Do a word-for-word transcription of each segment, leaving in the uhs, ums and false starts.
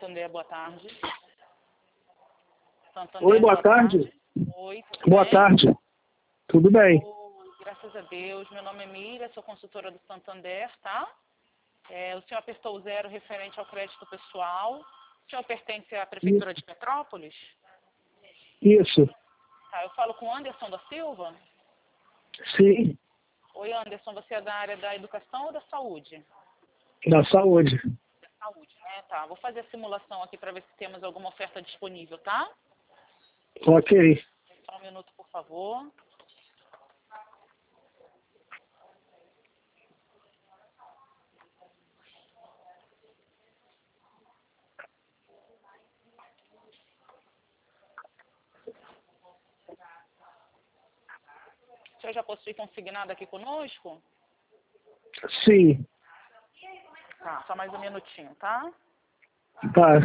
Santander, boa tarde. Santander, Oi, boa, boa tarde. tarde. Oi, boa bem? tarde. Tudo bem? Oi, graças a Deus. Meu nome é Miriam, sou consultora do Santander, tá? É, o senhor apertou o zero referente ao crédito pessoal. O senhor pertence à Prefeitura Isso. de Petrópolis? Isso. Tá, eu falo com Anderson da Silva? Sim. Oi, Anderson, você é da área da educação ou da saúde? Da saúde. Da saúde, né? Tá, vou fazer a simulação aqui para ver se temos alguma oferta disponível, tá? Ok. Só um minuto, por favor. O senhor já possui consignado aqui conosco? Sim. Tá, só mais um minutinho, tá? Tá.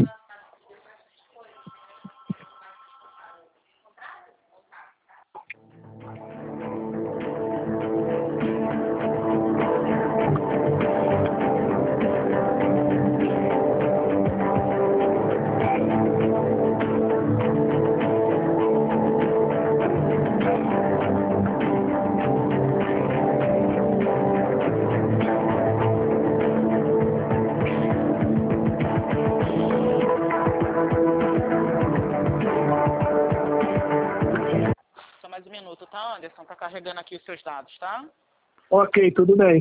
Só mais um minuto, tá, Anderson? Tá carregando aqui os seus dados, tá? Ok, tudo bem.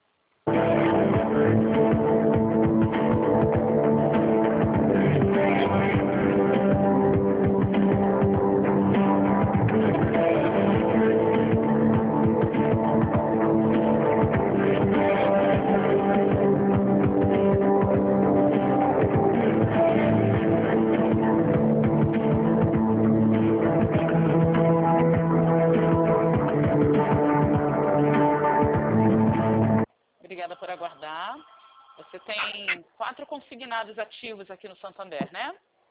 Obrigada por aguardar. Você tem quatro consignados ativos aqui no Santander, né?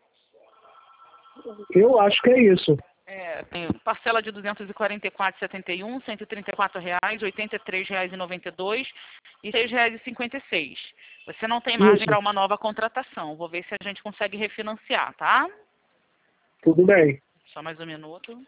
Eu acho que é isso. É, tem parcela de duzentos e quarenta e quatro reais e setenta e um centavos, cento e trinta e quatro reais, oitenta e três reais e noventa e dois centavos e seis reais e cinquenta e seis centavos. Você não tem margem Isso. para uma nova contratação. Vou ver se a gente consegue refinanciar, tá? Tudo bem. Só mais um minuto.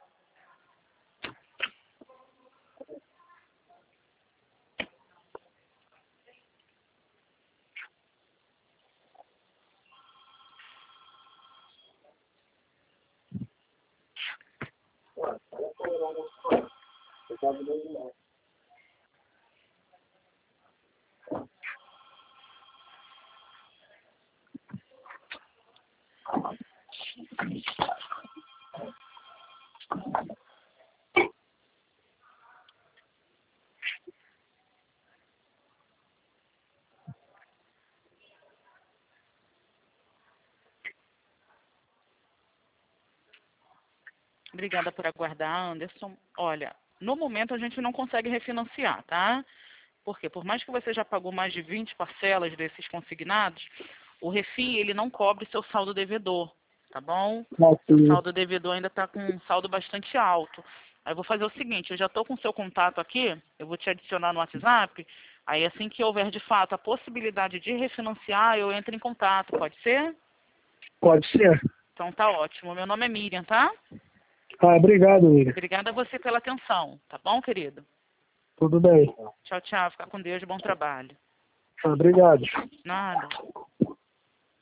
Obrigada por aguardar, Anderson. Olha, no momento a gente não consegue refinanciar, tá? Porque por mais que você já pagou mais de vinte parcelas desses consignados, o Refin ele não cobre seu saldo devedor, tá bom? Seu Ok. saldo devedor ainda está com um saldo bastante alto. Aí eu vou fazer o seguinte, eu já estou com o seu contato aqui, eu vou te adicionar no WhatsApp, aí assim que houver de fato a possibilidade de refinanciar, eu entro em contato, pode ser? Pode ser. Então tá ótimo. Meu nome é Miriam, tá? Ah, obrigado, Miriam. Obrigada a você pela atenção, tá bom, querido? Tudo bem. Tchau, tchau. Fica com Deus, bom trabalho. Ah, obrigado. Nada.